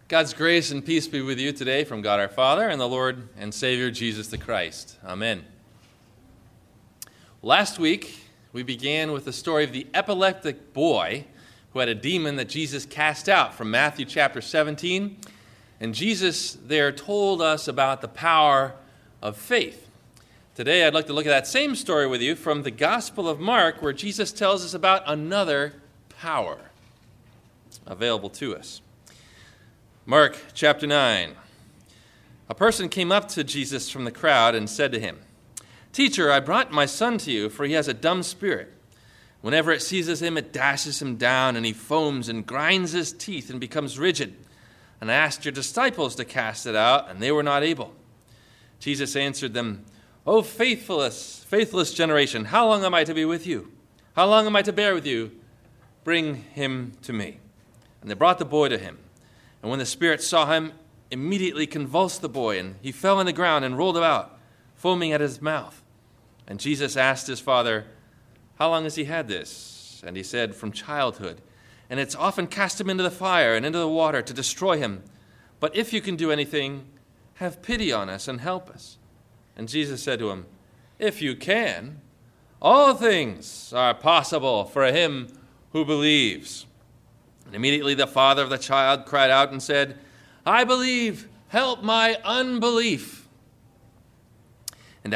God's grace and peace be with you today from God our Father and the Lord and Savior Jesus the Christ. Amen. Last week, we began with the story of the epileptic boy who had a demon that Jesus cast out from Matthew chapter 17. And Jesus there told us about the power of faith. Today, I'd like to look at that same story with you from the Gospel of Mark, where Jesus tells us about another power available to us. Mark chapter 9. A person came up to Jesus from the crowd and said to him, "Teacher, I brought my son to you, for he has a dumb spirit. Whenever it seizes him, it dashes him down, and he foams and grinds his teeth and becomes rigid. And I asked your disciples to cast it out, and they were not able." Jesus answered them, "O faithless generation, how long am I to be with you? How long am I to bear with you? Bring him to me." And they brought the boy to him. And when the spirit saw him, immediately convulsed the boy, and he fell on the ground and rolled about, foaming at his mouth. And Jesus asked his father, "How long has he had this?" And he said, "From childhood. And it's often cast him into the fire and into the water to destroy him. But if you can do anything, have pity on us and help us." And Jesus said to him, "If you can, all things are possible for him who believes." And immediately the father of the child cried out and said, "I believe, help my unbelief." And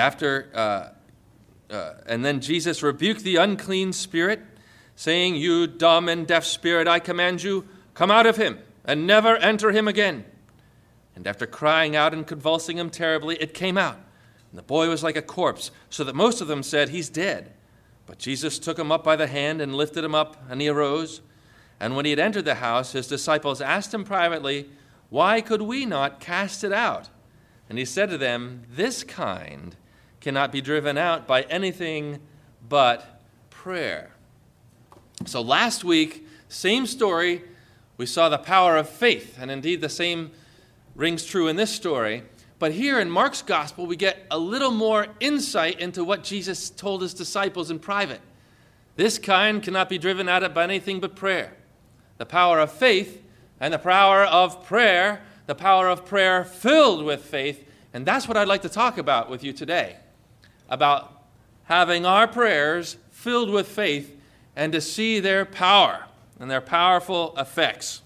then Jesus rebuked the unclean spirit, saying, "You dumb and deaf spirit, I command you, come out of him, and never enter him again." And after crying out and convulsing him terribly, it came out. And the boy was like a corpse, so that most of them said, "He's dead." But Jesus took him up by the hand and lifted him up, and he arose. And when he had entered the house, his disciples asked him privately, "Why could we not cast it out?" And he said to them, "This kind cannot be driven out by anything but prayer." So last week, same story, we saw the power of faith, and indeed the same rings true in this story. But here in Mark's gospel, we get a little more insight into what Jesus told his disciples in private. This kind cannot be driven out by anything but prayer. The power of faith and the power of prayer filled with faith. And that's what I'd like to talk about with you today, about having our prayers filled with faith and to see their power and their powerful effects.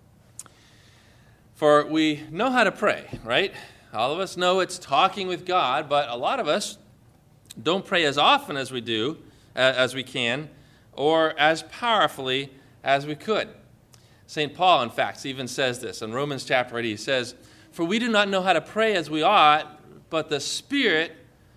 For we know how to pray, right? All of us know it's talking with God, but a lot of us don't pray as often as we do, as we can, or as powerfully as we could. St. Paul, in fact, even says this in Romans chapter 8. He says, "For we do not know how to pray as we ought, but the Spirit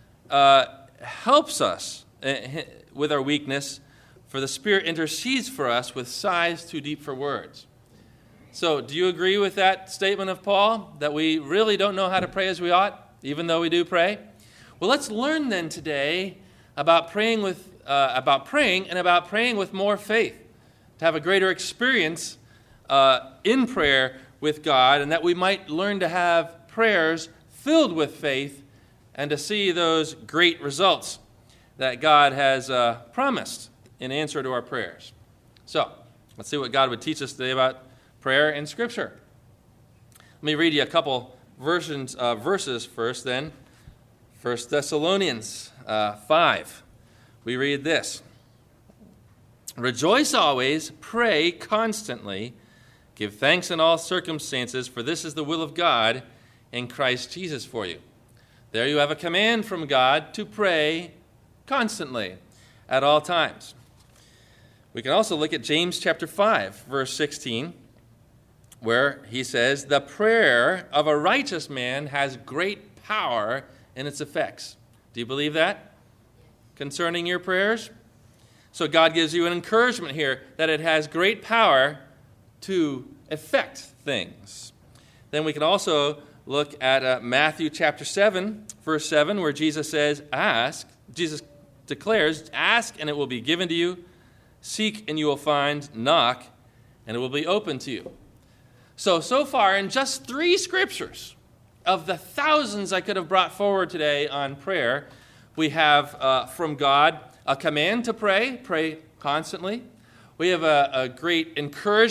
helps us with our weakness, for the Spirit intercedes for us with sighs too deep for words." So, do you agree with that statement of Paul, that we really don't know how to pray as we ought, even though we do pray? Well, let's learn then today about praying and about praying with more faith, to have a greater experience in prayer with God, and that we might learn to have prayers filled with faith and to see those great results that God has promised in answer to our prayers. So, let's see what God would teach us today about prayer in Scripture. Let me read you a couple verses first then. 1 Thessalonians 5. We read this: "Rejoice always, pray constantly, give thanks in all circumstances, for this is the will of God in Christ Jesus for you." There you have a command from God to pray constantly at all times. We can also look at James chapter 5, verse 16, where he says, "The prayer of a righteous man has great power in its effects." Do you believe that concerning your prayers? So God gives you an encouragement here that it has great power to affect things. Then we can also look at Matthew chapter 7, verse 7, where Jesus says, Jesus declares, "Ask and it will be given to you. Seek and you will find. Knock and it will be open to you." So far in just 3 scriptures of the thousands I could have brought forward today on prayer, we have from God a command to pray constantly. We have a great encouragement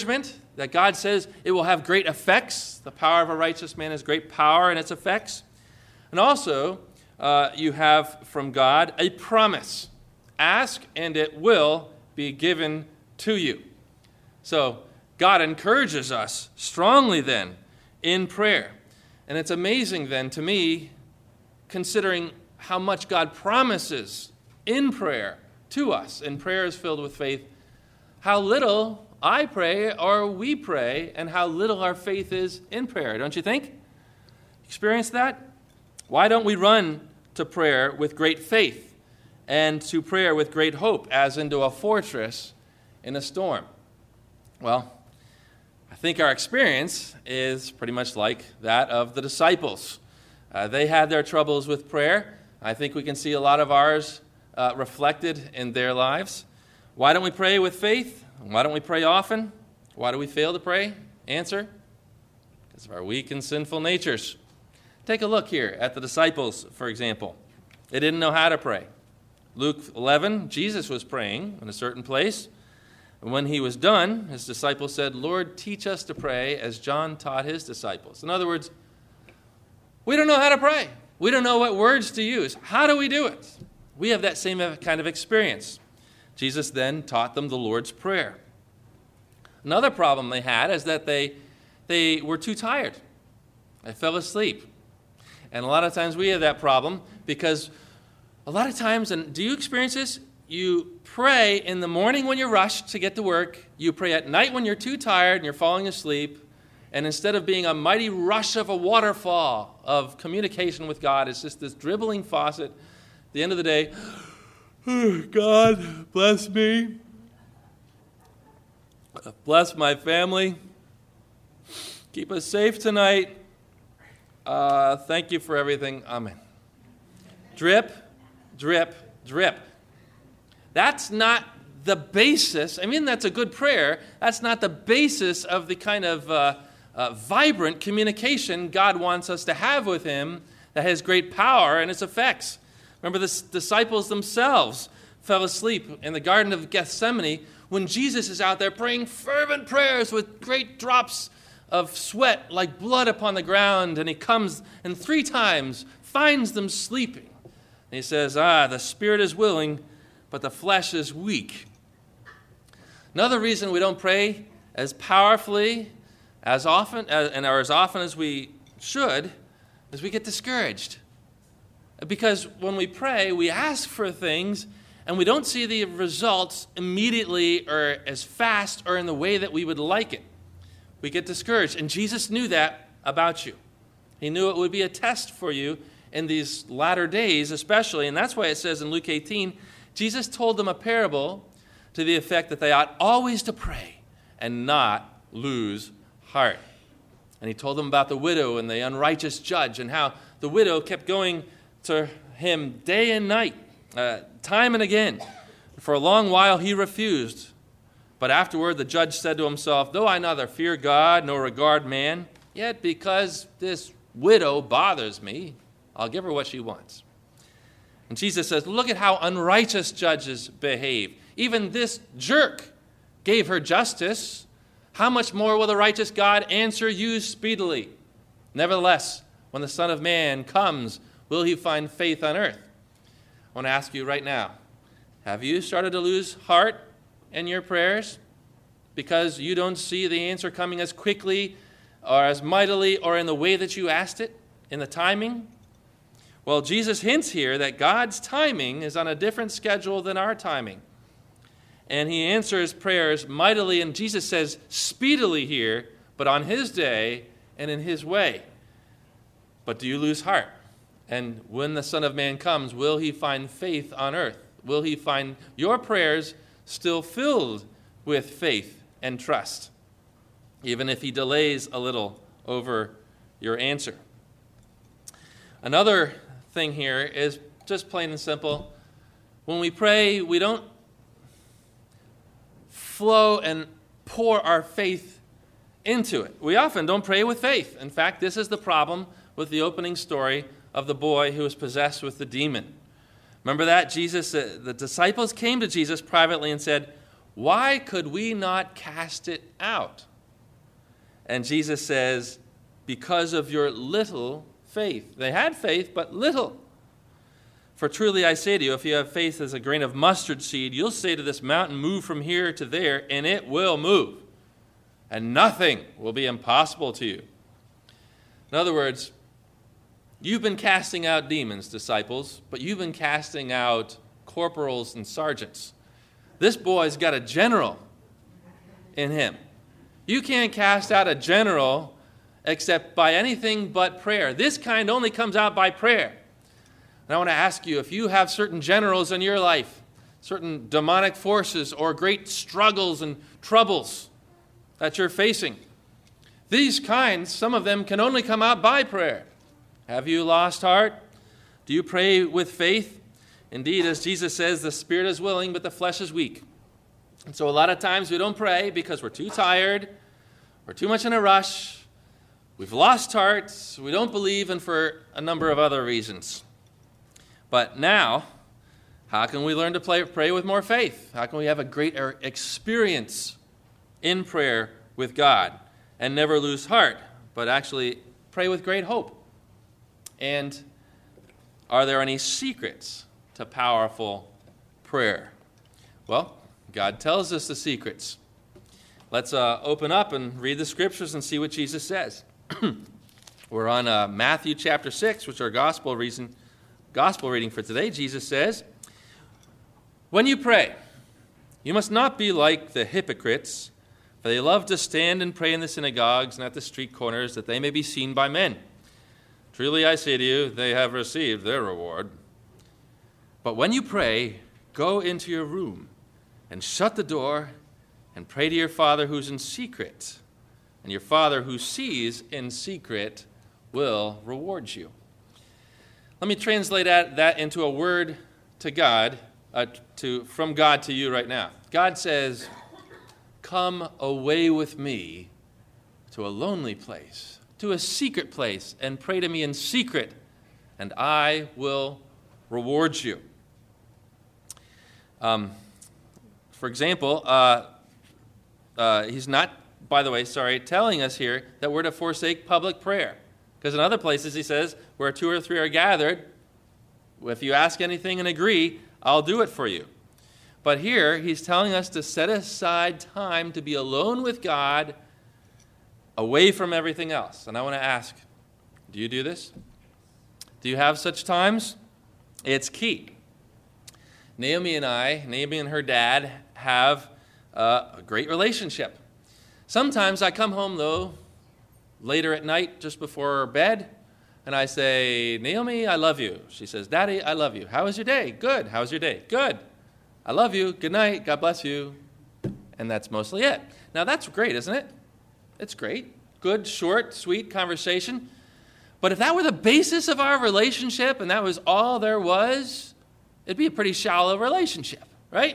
that God says it will have great effects. The power of a righteous man has great power in its effects. And also, you have from God a promise. Ask, and it will be given to you. So, God encourages us strongly then in prayer. And it's amazing then to me, considering how much God promises in prayer to us, and prayer is filled with faith, how little I pray or we pray, and how little our faith is in prayer. Don't you think? Experience that? Why don't we run to prayer with great faith and to prayer with great hope, as into a fortress in a storm? Well, I think our experience is pretty much like that of the disciples. They had their troubles with prayer. I think we can see a lot of ours reflected in their lives. Why don't we pray with faith? Why don't we pray often? Why do we fail to pray? Answer: because of our weak and sinful natures. Take a look here at the disciples, for example. They didn't know how to pray. Luke 11, Jesus was praying in a certain place. And when he was done, his disciples said, "Lord, teach us to pray as John taught his disciples." In other words, we don't know how to pray. We don't know what words to use. How do we do it? We have that same kind of experience. Jesus then taught them the Lord's Prayer. Another problem they had is that they were too tired. They fell asleep. And a lot of times we have that problem because a lot of times, and do you experience this? You pray in the morning when you're rushed to get to work. You pray at night when you're too tired and you're falling asleep. And instead of being a mighty rush of a waterfall of communication with God, it's just this dribbling faucet. At the end of the day, "Oh, God, bless me. Bless my family. Keep us safe tonight. Thank you for everything. Amen." Drip, drip, drip. That's not the basis. I mean, that's a good prayer. That's not the basis of the kind of vibrant communication God wants us to have with him that has great power in its effects. Remember, the disciples themselves fell asleep in the Garden of Gethsemane when Jesus is out there praying fervent prayers with great drops of sweat like blood upon the ground, and he comes and 3 times finds them sleeping. And he says, the spirit is willing, but the flesh is weak. Another reason we don't pray as powerfully as often as we should is we get discouraged. Because when we pray, we ask for things, and we don't see the results immediately or as fast or in the way that we would like it. We get discouraged. And Jesus knew that about you. He knew it would be a test for you in these latter days especially. And that's why it says in Luke 18, Jesus told them a parable to the effect that they ought always to pray and not lose heart. And he told them about the widow and the unrighteous judge, and how the widow kept going to him day and night, time and again. For a long while he refused. But afterward the judge said to himself, "Though I neither fear God nor regard man, yet because this widow bothers me, I'll give her what she wants." And Jesus says, look at how unrighteous judges behave. Even this jerk gave her justice. How much more will the righteous God answer you speedily? Nevertheless, when the Son of Man comes, will he find faith on earth? I want to ask you right now, have you started to lose heart in your prayers because you don't see the answer coming as quickly or as mightily or in the way that you asked it, in the timing? Well, Jesus hints here that God's timing is on a different schedule than our timing. And he answers prayers mightily, and Jesus says speedily here, but on his day and in his way. But do you lose heart? And when the Son of Man comes, will he find faith on earth? Will he find your prayers still filled with faith and trust, even if he delays a little over your answer? Another thing here is just plain and simple. When we pray, we don't flow and pour our faith into it. We often don't pray with faith. In fact, this is the problem with the opening story of the boy who was possessed with the demon. Remember that? The disciples came to Jesus privately and said, "Why could we not cast it out?" And Jesus says, because of your little faith. They had faith, but little. For truly I say to you, if you have faith as a grain of mustard seed, you'll say to this mountain, move from here to there, and it will move. And nothing will be impossible to you. In other words, you've been casting out demons, disciples, but you've been casting out corporals and sergeants. This boy's got a general in him. You can't cast out a general except by anything but prayer. This kind only comes out by prayer. And I want to ask you, if you have certain generals in your life, certain demonic forces or great struggles and troubles that you're facing, these kinds, some of them can only come out by prayer. Have you lost heart? Do you pray with faith? Indeed, as Jesus says, the spirit is willing, but the flesh is weak. And so a lot of times we don't pray because we're too tired, we're too much in a rush, we've lost heart, we don't believe, and for a number of other reasons. But now, how can we learn to pray with more faith? How can we have a greater experience in prayer with God and never lose heart, but actually pray with great hope? And are there any secrets to powerful prayer? Well, God tells us the secrets. Let's open up and read the scriptures and see what Jesus says. We're on Matthew chapter 6, which is our gospel reading for today. Jesus says, when you pray, you must not be like the hypocrites, for they love to stand and pray in the synagogues and at the street corners, that they may be seen by men. Truly I say to you, they have received their reward. But when you pray, go into your room and shut the door and pray to your Father who's in secret. And your Father who sees in secret will reward you. Let me translate that into a word to God, from God to you right now. God says, come away with me to a lonely place, to a secret place, and pray to me in secret, and I will reward you. For example, he's not, by the way, telling us here that we're to forsake public prayer. Because in other places he says, where 2 or 3 are gathered, if you ask anything and agree, I'll do it for you. But here he's telling us to set aside time to be alone with God, away from everything else. And I want to ask, do you do this? Do you have such times? It's key. Naomi and her dad have a great relationship. Sometimes I come home, though, later at night, just before bed, and I say, Naomi, I love you. She says, Daddy, I love you. How was your day? Good. How was your day? Good. I love you. Good night. God bless you. And that's mostly it. Now, that's great, isn't it? It's great. Good, short, sweet conversation. But if that were the basis of our relationship and that was all there was, it'd be a pretty shallow relationship, right?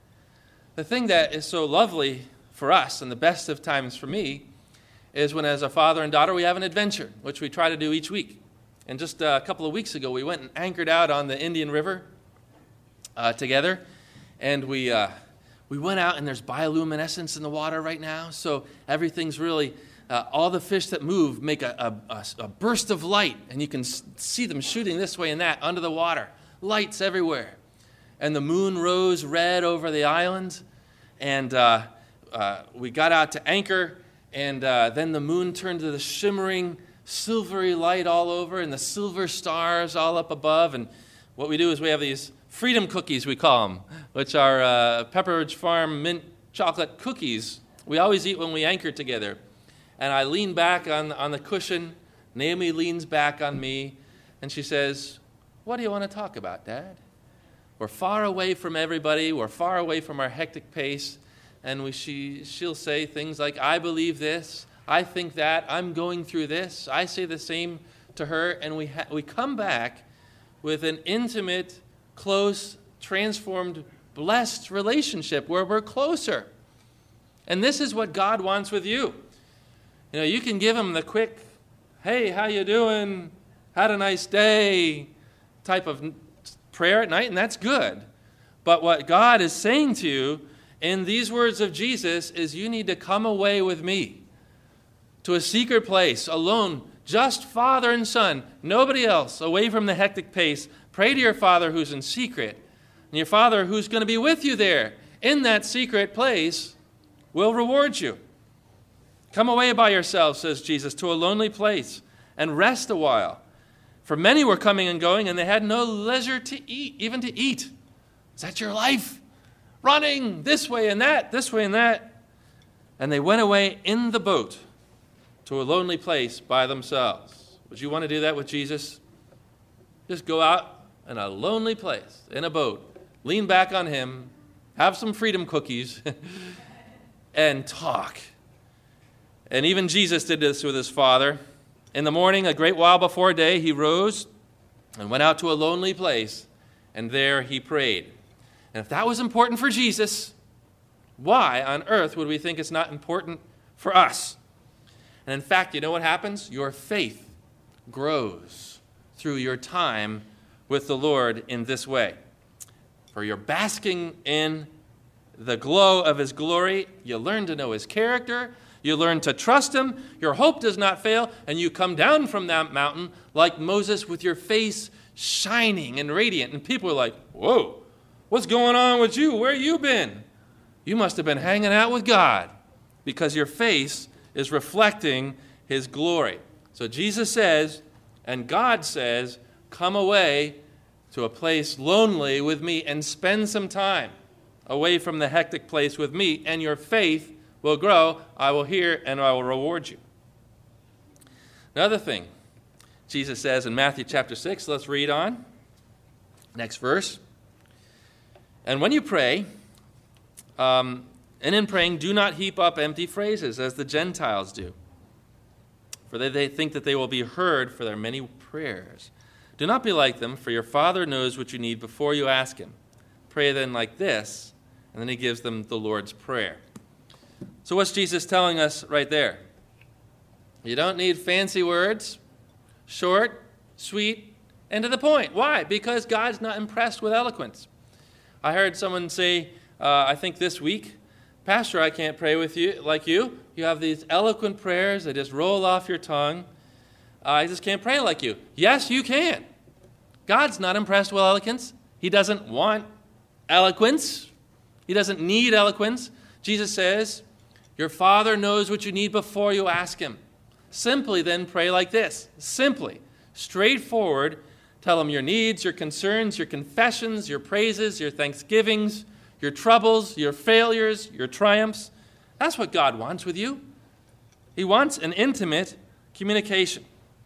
The thing that is so lovely for us, and the best of times for me, is when as a father and daughter we have an adventure, which we try to do each week. And just a couple of weeks ago, we went and anchored out on the Indian River together. And we went out, and there's bioluminescence in the water right now. So everything's really, all the fish that move make a burst of light. And you can see them shooting this way and that under the water. Lights everywhere. And the moon rose red over the island. And we got out to anchor. And then the moon turned to the shimmering, silvery light all over, and the silver stars all up above. And what we do is we have these freedom cookies, we call them, which are Pepperidge Farm mint chocolate cookies. We always eat when we anchor together. And I lean back on the cushion. Naomi leans back on me, and she says, what do you want to talk about, Dad? We're far away from everybody. We're far away from our hectic pace. And she'll say things like, I believe this, I think that, I'm going through this. I say the same to her, and we come back with an intimate, close, transformed, blessed relationship where we're closer. And this is what God wants with you. You know, you can give him the quick, hey, how you doing? Had a nice day type of prayer at night, and that's good. But what God is saying to you in these words of Jesus is you need to come away with me. to a secret place, alone, just Father and Son, nobody else, away from the hectic pace. Pray to your Father who's in secret, and your Father who's going to be with you there in that secret place will reward you. Come away by yourselves, says Jesus, to a lonely place and rest a while. For many were coming and going, and they had no leisure to eat, even to eat. Is that your life? Running this way and that, this way and that. And they went away in the boat to a lonely place by themselves. Would you want to do that with Jesus? Just go out in a lonely place, in a boat, lean back on him, have some freedom cookies, and talk. And even Jesus did this with his Father. In the morning, a great while before day, he rose and went out to a lonely place, and there he prayed. And if that was important for Jesus, why on earth would we think it's not important for us? And in fact, you know what happens? Your faith grows through your time with the Lord in this way. For you're basking in the glow of his glory, you learn to know his character, you learn to trust him, your hope does not fail, and you come down from that mountain like Moses with your face shining and radiant. And people are like, whoa, what's going on with you? Where you been? You must have been hanging out with God because your face is reflecting his glory. So Jesus says, and God says, come away to a place lonely with me and spend some time away from the hectic place with me, and your faith will grow. I will hear and I will reward you. Another thing Jesus says in Matthew chapter 6, let's read on. Next verse. And when you pray, and in praying, do not heap up empty phrases as the Gentiles do, for they think that they will be heard for their many prayers. Do not be like them, for your Father knows what you need before you ask him. Pray then like this, and then he gives them the Lord's Prayer. So what's Jesus telling us right there? You don't need fancy words, short, sweet, and to the point. Why? Because God's not impressed with eloquence. I heard someone say, I think this week, Pastor, I can't pray with you like you. You have these eloquent prayers that just roll off your tongue. I just can't pray like you. Yes, you can. God's not impressed with eloquence. He doesn't want eloquence. He doesn't need eloquence. Jesus says, your Father knows what you need before you ask him. Simply then pray like this. Simply, straightforward, tell him your needs, your concerns, your confessions, your praises, your thanksgivings, your troubles, your failures, your triumphs. That's what God wants with you. He wants an intimate communication.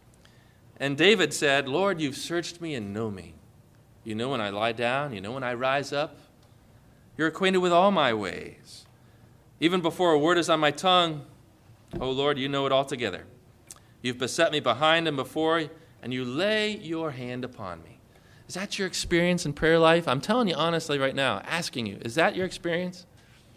And David said, Lord, you've searched me and know me. You know when I lie down. You know when I rise up. You're acquainted with all my ways. Even before a word is on my tongue, oh Lord, you know it altogether. You've beset me behind and before, and you lay your hand upon me. Is that your experience in prayer life? I'm telling you honestly right now, asking you, is that your experience?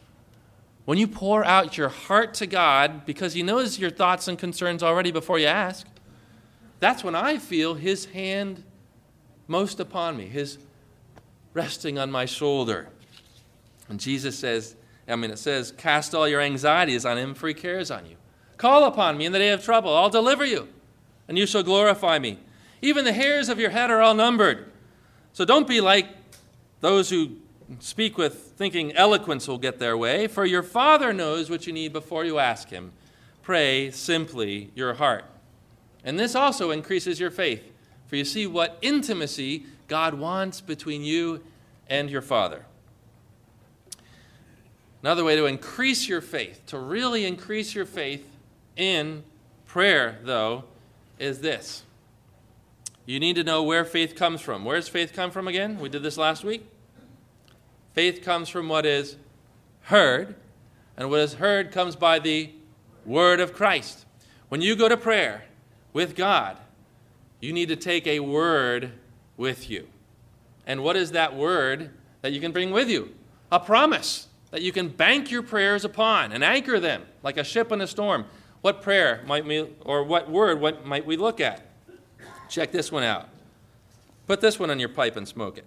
When you pour out your heart to God, because he knows your thoughts and concerns already before you ask, that's when I feel his hand most upon me, his resting on my shoulder. And Jesus says, it says, cast all your anxieties on him, for he cares on you. Call upon me in the day of trouble. I'll deliver you, and you shall glorify me. Even the hairs of your head are all numbered. So don't be like those who speak with thinking eloquence will get their way, for your Father knows what you need before you ask him. Pray simply your heart. And this also increases your faith, for you see what intimacy God wants between you and your Father. Another way to increase your faith, to really increase your faith in prayer, though, is this. You need to know where faith comes from. Where does faith come from again? We did this last week. Faith comes from what is heard, and what is heard comes by the word of Christ. When you go to prayer with God, you need to take a word with you. And what is that word that you can bring with you? A promise that you can bank your prayers upon and anchor them like a ship in a storm. What prayer might we, or what word might we look at? Check this one out. Put this one on your pipe and smoke it.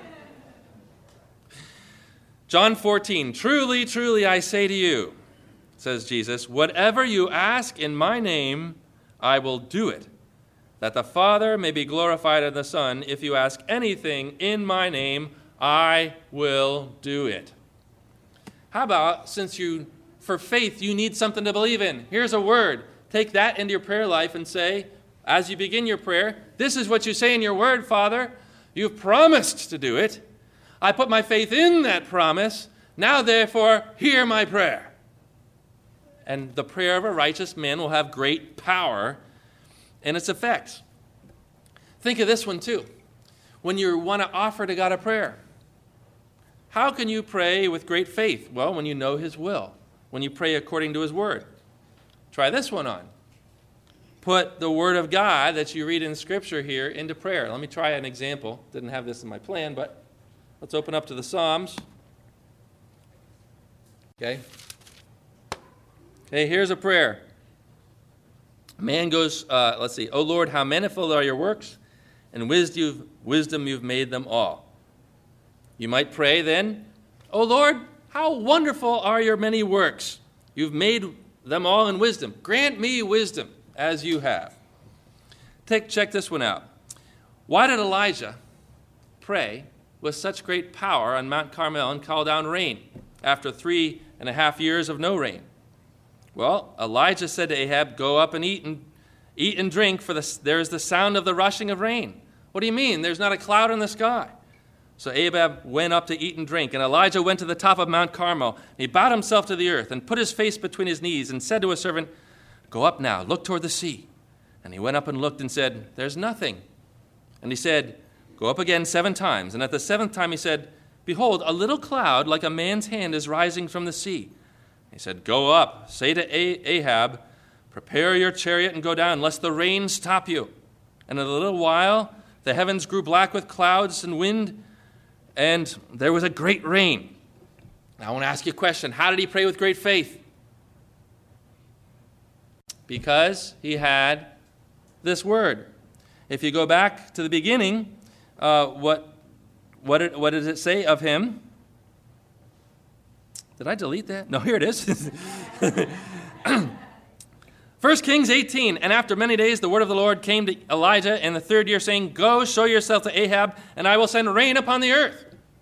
John 14, truly, truly, I say to you, says Jesus, whatever you ask in my name, I will do it, that the Father may be glorified in the Son. If you ask anything in my name, I will do it. How about, since for faith, you need something to believe in. Here's a word. Take that into your prayer life and say, as you begin your prayer, this is what you say in your word, Father. You've promised to do it. I put my faith in that promise. Now, therefore, hear my prayer. And the prayer of a righteous man will have great power in its effects. Think of this one, too. When you want to offer to God a prayer, how can you pray with great faith? Well, when you know his will, when you pray according to his word. Try this one on. Put the word of God that you read in Scripture here into prayer. Let me try an example. Didn't have this in my plan, but let's open up to the Psalms. Okay, here's a prayer. A man goes, let's see. O Lord, how manifold are your works, and wisdom you've made them all. You might pray then, O Lord, how wonderful are your many works. You've made them all in wisdom. Grant me wisdom as you have. Check this one out. Why did Elijah pray with such great power on Mount Carmel and call down rain after 3.5 years of no rain? Well, Elijah said to Ahab, go up and eat and drink, for there is the sound of the rushing of rain. What do you mean? There's not a cloud in the sky. So Ahab went up to eat and drink, and Elijah went to the top of Mount Carmel. And he bowed himself to the earth and put his face between his knees and said to his servant, go up now, look toward the sea. And he went up and looked and said, there's nothing. And he said, go up again 7 times. And at the 7th time he said, behold, a little cloud like a man's hand is rising from the sea. He said, go up, say to Ahab, prepare your chariot and go down, lest the rain stop you. And in a little while the heavens grew black with clouds and wind, and there was a great rain. Now I want to ask you a question. How did he pray with great faith? Because he had this word. If you go back to the beginning, what does it say of him? Did I delete that? No, here it is. 1 Kings 18, and after many days the word of the Lord came to Elijah in the 3rd year, saying, go, show yourself to Ahab, and I will send rain upon the earth.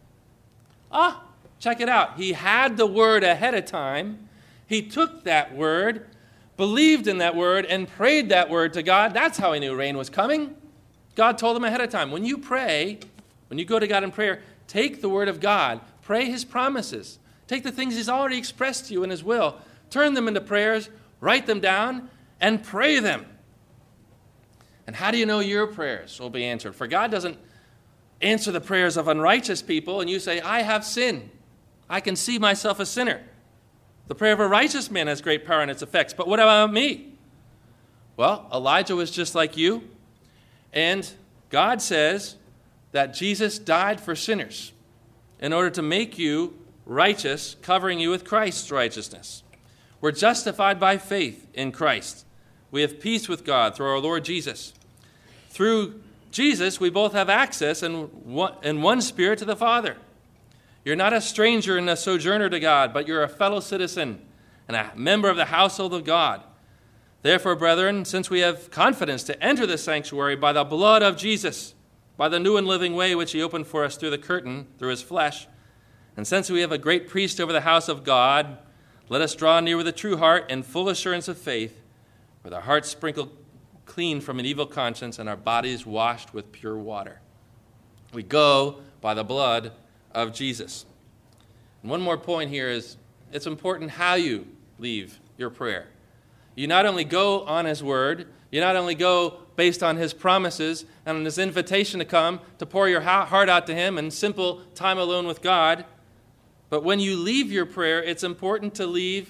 Check it out. He had the word ahead of time. He took that word, believed in that word, and prayed that word to God. That's how he knew rain was coming. God told him ahead of time. When you pray, when you go to God in prayer, take the word of God. Pray his promises. Take the things he's already expressed to you in his will. Turn them into prayers. Write them down and pray them. And how do you know your prayers will be answered? For God doesn't answer the prayers of unrighteous people, and you say, I have sinned. I can see myself a sinner. The prayer of a righteous man has great power in its effects. But what about me? Well, Elijah was just like you, and God says that Jesus died for sinners in order to make you righteous, covering you with Christ's righteousness. We're justified by faith in Christ. We have peace with God through our Lord Jesus. Through Jesus, we both have access in one spirit to the Father. You're not a stranger and a sojourner to God, but you're a fellow citizen and a member of the household of God. Therefore, brethren, since we have confidence to enter the sanctuary by the blood of Jesus, by the new and living way which he opened for us through the curtain, through his flesh, and since we have a great priest over the house of God, let us draw near with a true heart and full assurance of faith, with our hearts sprinkled clean from an evil conscience and our bodies washed with pure water. We go by the blood of Jesus. And one more point here is it's important how you leave your prayer. You not only go on his word, you not only go based on his promises and on his invitation to come to pour your heart out to him in simple time alone with God, but when you leave your prayer, it's important to leave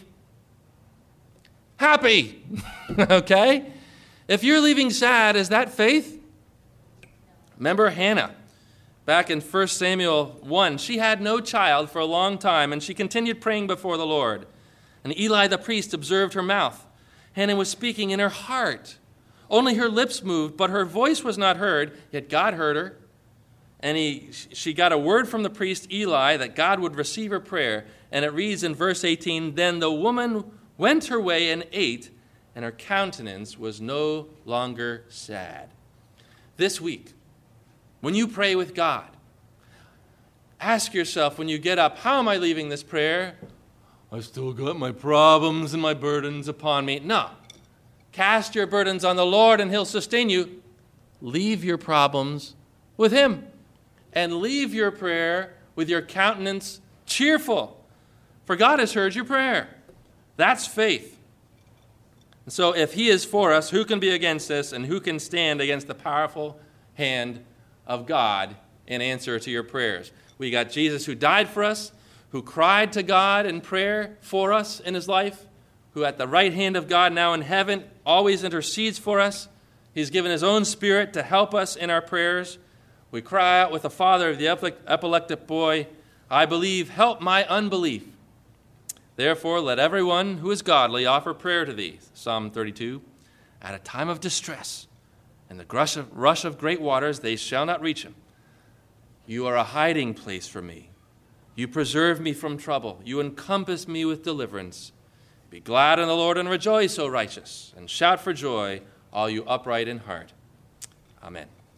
happy. Okay? If you're leaving sad, is that faith? Remember Hannah. Back in 1 Samuel 1, she had no child for a long time, and she continued praying before the Lord. And Eli the priest observed her mouth. Hannah was speaking in her heart. Only her lips moved, but her voice was not heard, yet God heard her. And she got a word from the priest Eli that God would receive her prayer. And it reads in verse 18, then the woman went her way and ate, and her countenance was no longer sad. This week, when you pray with God, ask yourself when you get up, how am I leaving this prayer? I've still got my problems and my burdens upon me. No. Cast your burdens on the Lord and he'll sustain you. Leave your problems with him. And leave your prayer with your countenance cheerful. For God has heard your prayer. That's faith. And so if he is for us, who can be against us, and who can stand against the powerful hand of God in answer to your prayers? We got Jesus who died for us, who cried to God in prayer for us in his life, who at the right hand of God now in heaven always intercedes for us. He's given his own Spirit to help us in our prayers. We cry out with the father of the epileptic boy, I believe, help my unbelief. Therefore, let everyone who is godly offer prayer to thee, Psalm 32, at a time of distress. In the rush of great waters, they shall not reach him. You are a hiding place for me. You preserve me from trouble. You encompass me with deliverance. Be glad in the Lord and rejoice, O righteous, and shout for joy, all you upright in heart. Amen.